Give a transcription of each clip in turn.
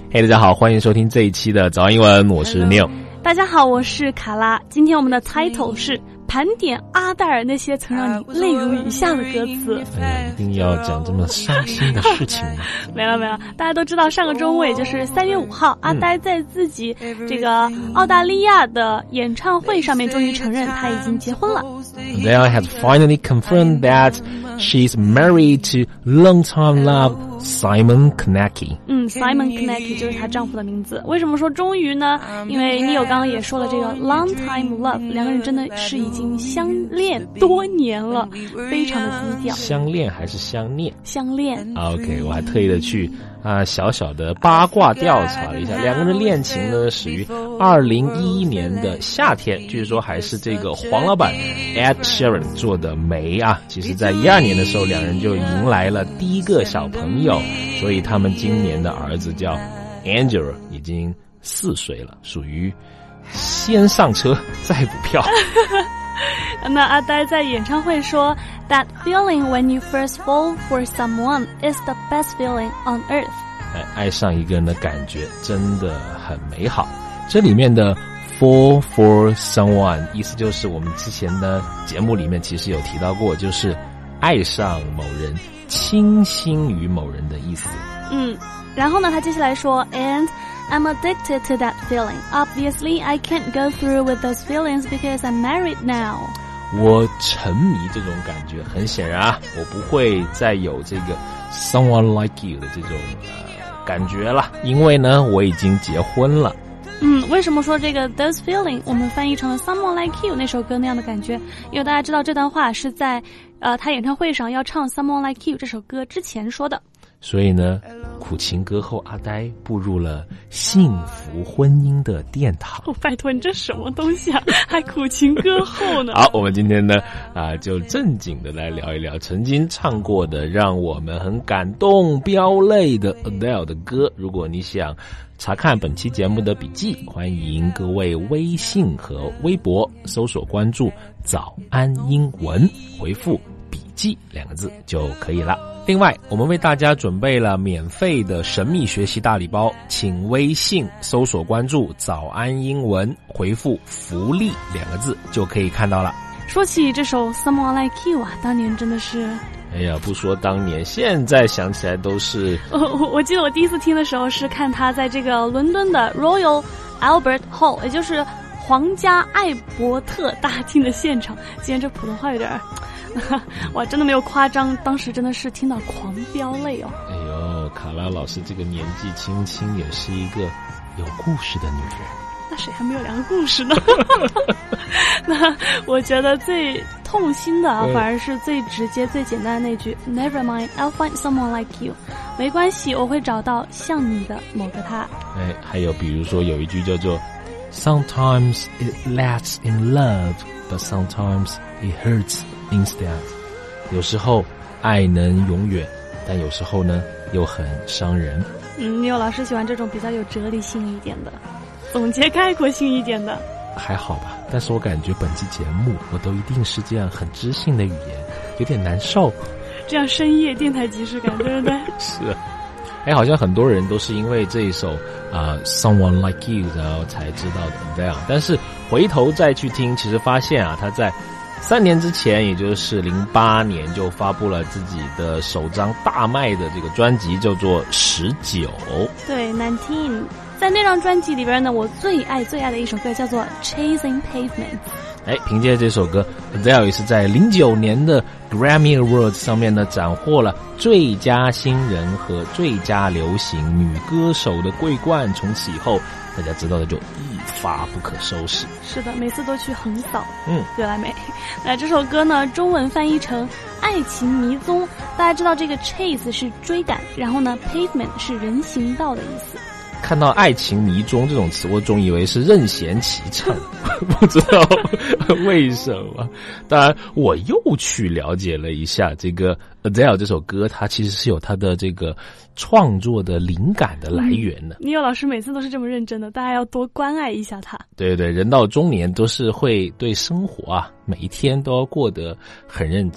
嘿，大家好，欢迎收听这一期的早安英文，我是 Neil。 大家好，我是卡拉。今天我们的 title 是盘点阿黛尔那些曾让你泪如雨下的歌词。 一定要讲这么伤心的事情吗？ 没了，大家都知道上个周末也就是3月5号，阿呆在自己这个澳大利亚的演唱会上面终于承认他已经结婚了。 Adele has finally confirmed that she's married to longtime love Simon Konecki. Simon Konecki 就是她丈夫的名字。为什么说终于呢？因为Neil刚刚也说了，这个 long time love 两个人真的是已经相恋多年了，非常的低调。 相恋还是相念？ 相恋。 OK， 我还特意的去小小的八卦调查了一下，两个人恋情呢始于2011年的夏天，据说还是这个黄老板 Ed Sheeran 做的媒啊。其实在12年的时候，两人就迎来了第一个小朋友，所以他们今年的儿子叫 Angel， 已经4岁了，属于先上车再补票。 那阿呆在演唱会说 That feeling when you first fall for someone is the best feeling on earth。 爱上一个人的感觉真的很美好。这里面的 fall for someone 意思就是我们之前的节目里面其实有提到过，就是爱上某人，倾心于某人的意思。 然后呢他接下来说 And I'm addicted to that feeling. Obviously, I can't go through with those feelings because I'm married now. 我沉迷这种感觉，很显然啊，我不会再有这个 someone like you 的这种感觉了，因为呢，我已经结婚了。 为什么说这个 those feeling 我们翻译成了 someone like you 那首歌那样的感觉？因为大家知道这段话是在他演唱会上要唱 someone like you 这首歌之前说的。 所以呢，苦情歌后阿呆步入了幸福婚姻的殿堂。 拜托，你这什么东西啊？还苦情歌后呢？ 好，我们今天呢就正经的来聊一聊曾经唱过的让我们很感动飙泪的 Adele 的歌。如果你想查看本期节目的笔记，欢迎各位微信和微博搜索关注早安英文，回复笔记2个字就可以了。另外，我们为大家准备了免费的神秘学习大礼包，请微信搜索关注早安英文，回复福利2个字就可以看到了。 说起这首 Someone Like You 啊，当年真的是， 哎呀，不说当年，现在想起来都是。 我记得我第一次听的时候是看他在这个伦敦的 Royal Albert Hall， 也就是皇家艾伯特大厅的现场。今天这普通话有点哇，真的没有夸张，当时真的是听到狂飙泪哦。 哎呦，卡拉老师这个年纪轻轻也是一个有故事的女人。 那谁还没有2个故事呢？那我觉得最痛心的反而是最直接最简单的那句 Never mind, I'll find someone like you。 没关系，我会找到像你的某个他。 还有比如说有一句叫做 Sometimes it lasts in love, but sometimes it hurts instead。 有时候爱能永远，但有时候呢又很伤人。 Neil老师喜欢这种比较有哲理性一点的，总结概括性一点的。 还好吧，但是我感觉本期节目我都一定是这样很知性的语言，有点难受。 这样深夜电台即视感，对不对？ 是。好像很多人都是因为这一首Someone Like You 然后才知道的 Adele， 但是回头再去听，其实发现他在3年之前，也就是08年就发布了自己的首张大卖的这个专辑，叫做19。 对，19。在那张专辑里边呢，我最爱的一首歌叫做 Chasing Pavement。 凭借这首歌 Adele 也是在09年的 Grammy Awards 上面呢斩获了最佳新人和最佳流行女歌手的桂冠。从此以后大家知道的就一发不可收拾。 是的，每次都去横扫格莱美。那这首歌呢中文翻译成爱情迷踪。大家知道这个 chase 是追赶，然后呢 pavement 是人行道的意思。 看到爱情迷踪这种词，我总以为是任贤齐唱，不知道为什么。当然我又去了解了一下这个 Adele 这首歌，它其实是有它的这个创作的灵感的来源的。 Neil老师每次都是这么认真的，大家要多关爱一下他。 对，人到中年都是会对生活每一天都要过得很认真。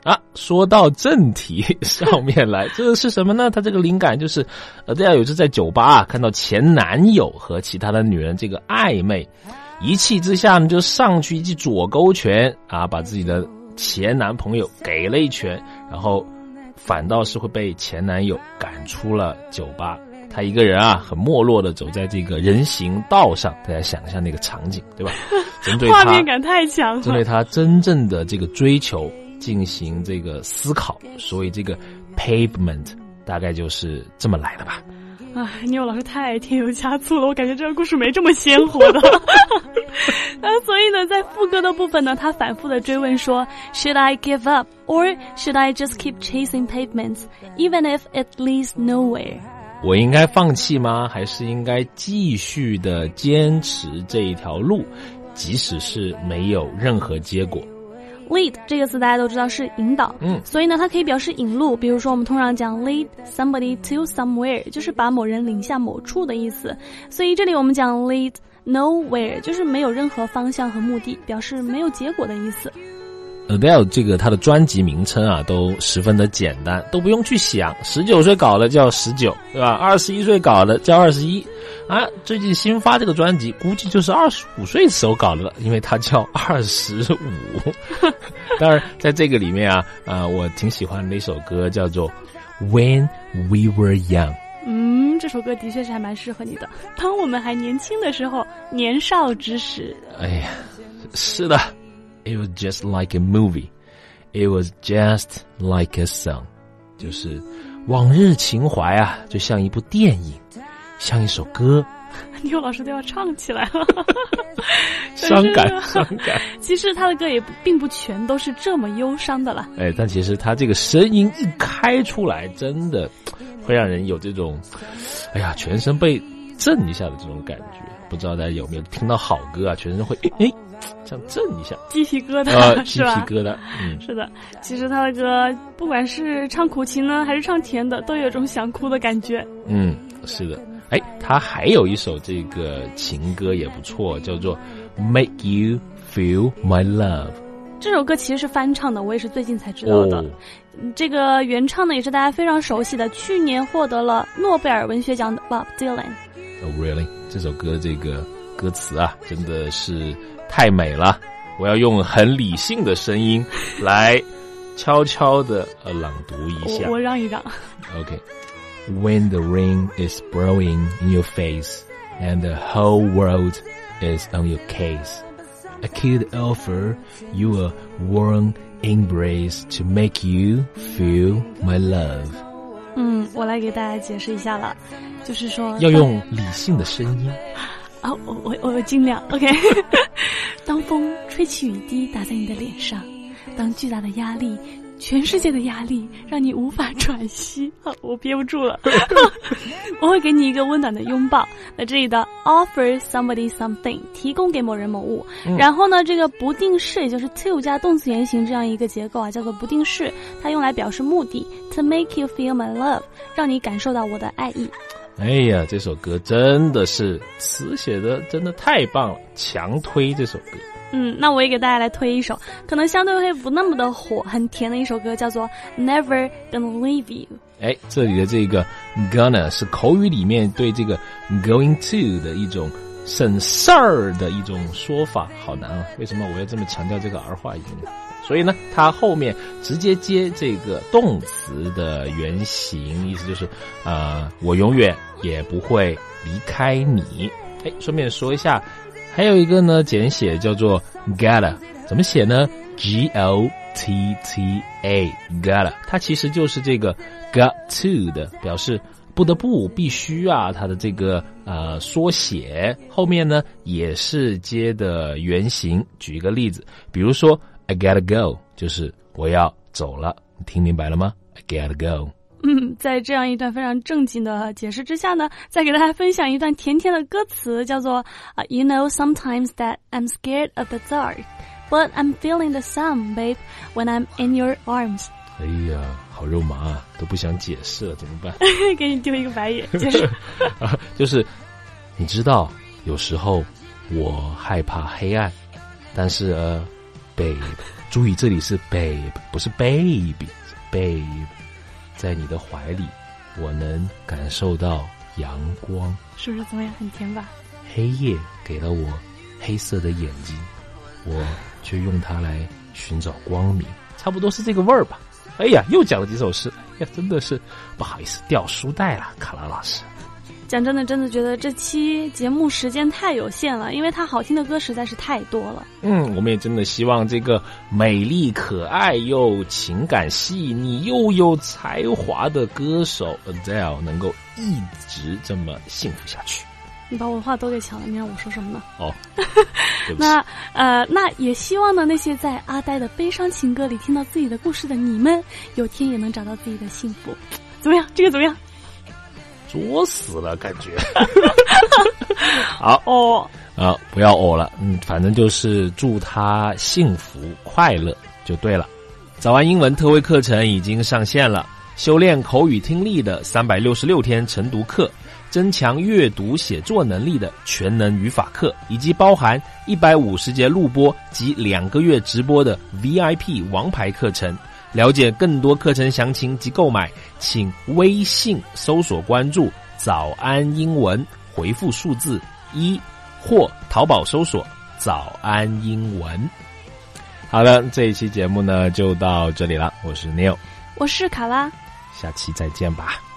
说到正题上面来，这个是什么呢？他这个灵感就是Adele有次在酒吧看到前男友和其他的女人这个暧昧，一气之下呢就上去一记左勾拳把自己的前男朋友给了一拳，然后反倒是会被前男友赶出了酒吧。他一个人很没落的走在这个人行道上，大家想象那个场景，对吧？针对他画面感太强了， 针对他真正的这个追求进行这个思考，所以这个 pavement 大概就是这么来的吧。 Neil 老师太添油加醋了，我感觉这个故事没这么鲜活的。所以呢，在副歌的部分呢，他反复的追问说 Should I give up or should I just keep chasing pavements even if it leads nowhere？ 我应该放弃吗？还是应该继续的坚持这一条路，即使是没有任何结果 ？Lead 这个词大家都知道是引导，所以呢它可以表示引路，比如说我们通常讲 lead somebody to somewhere 就是把某人领向某处的意思，所以这里我们讲 lead nowhere 就是没有任何方向和目的，表示没有结果的意思。 Adele 这个他的专辑名称都十分的简单，都不用去想，19岁搞的叫19，对吧？21岁搞的叫21最近新发这个专辑估计就是25岁时候搞的了，因为它叫25。当然在这个里面我挺喜欢的一首歌叫做 When We Were Young。 这首歌的确是还蛮适合你的，当我们还年轻的时候，年少之时。 哎呀，是的，It was just like a movie. It was just like a song. 就是往日情怀就像一部电影，像一首歌。 Neil老师都要唱起来了。 伤感。 其实他的歌也并不全都是这么忧伤的了。 但其实他这个声音一开出来，真的会让人有这种全身被震一下的这种感觉。不知道大家有没有听到好歌全身会这样震一下， 鸡皮疙瘩， 鸡皮疙瘩。 是的，其实他的歌不管是唱苦情呢还是唱甜的，都有种想哭的感觉。 是的。他还有一首这个情歌也不错，叫做 Make You Feel My Love。 这首歌其实是翻唱的，我也是最近才知道的。这个原唱呢也是大家非常熟悉的，去年获得了诺贝尔文学奖的 Bob Dylan。Oh really？ 这首歌这个歌词真的是太美了，我要用很理性的声音来悄悄的朗读一下。 我让一让。 OK。When the rain is blowing in your face and the whole world is on your case, I could offer you a warm embrace to make you feel my love. 我来给大家解释一下了，就是说要用理性的声音。 我尽量 OK。 当风吹起雨滴打在你的脸上，当巨大的压力，全世界的压力让你无法喘息，我憋不住了。我会给你一个温暖的拥抱。那这里的 offer somebody something 提供给某人某物，然后呢这个不定式也就是 to 加动词原形这样一个结构叫做不定式，它用来表示目的 to make you feel my love 让你感受到我的爱意。 哎呀，这首歌真的是词写的真的太棒了，强推这首歌。 那我也给大家来推一首可能相对会不那么的火很甜的一首歌，叫做 Never Gonna Leave You。 这里的这个 gonna 是口语里面对这个 going to 的一种省事儿的一种说法，好难啊！为什么我要这么强调这个儿化音？所以呢它后面直接接这个动词的原形，意思就是我永远也不会离开你。顺便说一下，还有一个呢简写叫做 gotta， 怎么写呢？ Gotta gotta， 它其实就是这个 got to 的表示不得不必须它的这个缩写，后面呢也是接的原形。举一个例子，比如说 I gotta go 就是我要走了，你听明白了吗？ I gotta go。 在这样一段非常正经的解释之下呢，再给大家分享一段甜甜的歌词，叫做You know sometimes that I'm scared of the dark, but I'm feeling the sun, babe, when I'm in your arms。 哎呀，好肉麻都不想解释了，怎么办？ 给你丢一个白眼，解释。 就是你知道有时候我害怕黑暗，但是babe， 注意这里是 babe， 不是 baby， 是 babe。在你的怀里，我能感受到阳光， 是不是怎么样？很甜吧？ 黑夜给了我黑色的眼睛，我却用它来寻找光明，差不多是这个味儿吧。哎呀，又讲了几首诗，哎呀，真的是不好意思掉书袋了，卡拉老师。 讲真的，真的觉得这期节目时间太有限了，因为它好听的歌实在是太多了。 我们也真的希望这个美丽可爱又情感细腻又有才华的歌手 Adele 能够一直这么幸福下去。 你把我的话都给抢了，你让我说什么呢？ 哦，对不起。 那也希望呢，那些在阿呆的悲伤情歌里听到自己的故事的你们，有天也能找到自己的幸福。怎么样？这个怎么样？ 作死了，感觉。好哦啊，不要哦了，反正就是祝他幸福快乐就对了。早安英文特惠课程已经上线了，修炼口语听力的366天晨读课，增强阅读写作能力的全能语法课，以及包含150节录播及2个月直播的 VIP 王牌课程。了解更多课程详情及购买，请微信搜索关注早安英文，回复数字1，或淘宝搜索早安英文。好的，这一期节目呢就到这里了，我是 Neil， 我是卡拉， 下期再见吧。